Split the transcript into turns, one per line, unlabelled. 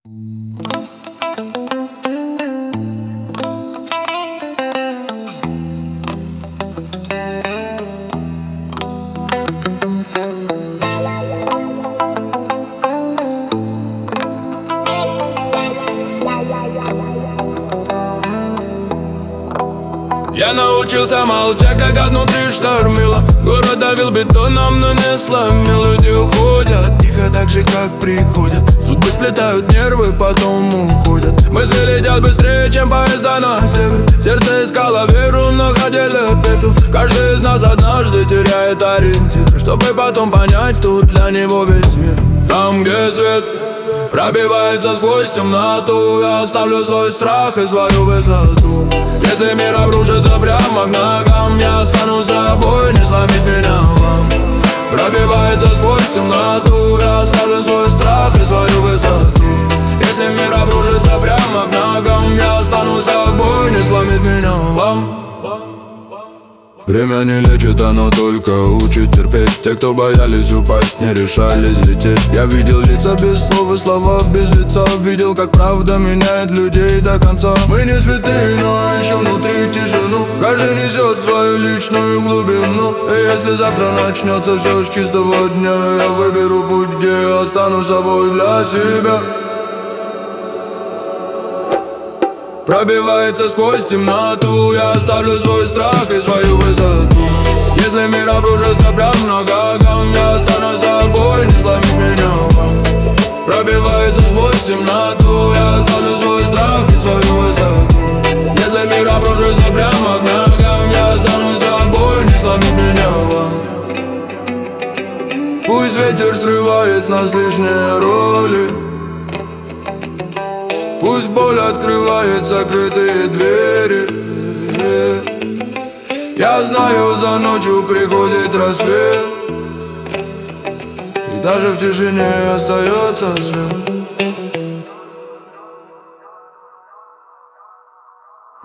Я научился молчать, когда внутри штормило. Город давил бетоном, но не сломил. Люди уходят тихо, так же как приходят. Судьбы сплетают нервы, потом уходят. Мысли летят быстрее, чем поезда на север. Сердце искало веру, но хотели пепел. Каждый из нас однажды теряет ориентир, чтобы потом понять, тут для него весь мир. Там, где свет пробивается сквозь темноту, я оставлю свой страх и свою высоту. Если мир обрушится прямо к ногам, я останусь собой, не сломить меня вам. Пробивается сквозь темноту, я оставлю свой страх и свою высоту. Если мир обрушится прямо к ногам, я останусь собой, не сломить меня вам. Время не лечит, оно только учит терпеть. Те, кто боялись упасть, не решались лететь. Я видел лица без слов и слова без лица. Видел, как правда меняет людей до конца. Мы не святые, но ищем внутри тишину. Каждый несет свою личную глубину. И если завтра начнется все с чистого дня, я выберу путь, где я останусь собой для себя. Пробивается сквозь темноту, я оставлю свой страх и свою высоту. Если мир обрушится прямо к ногам, я останусь собой, не сломить меня вам. Пробивается сквозь темноту, я оставлю свой страх и свою высоту. Если мир обрушится прямо к ногам, я останусь собой, не сломить меня вам. Пусть ветер срывает с нас лишние роли. Пусть боль открывает закрытые двери. Я знаю, за ночью приходит рассвет, и даже в тишине остается свет.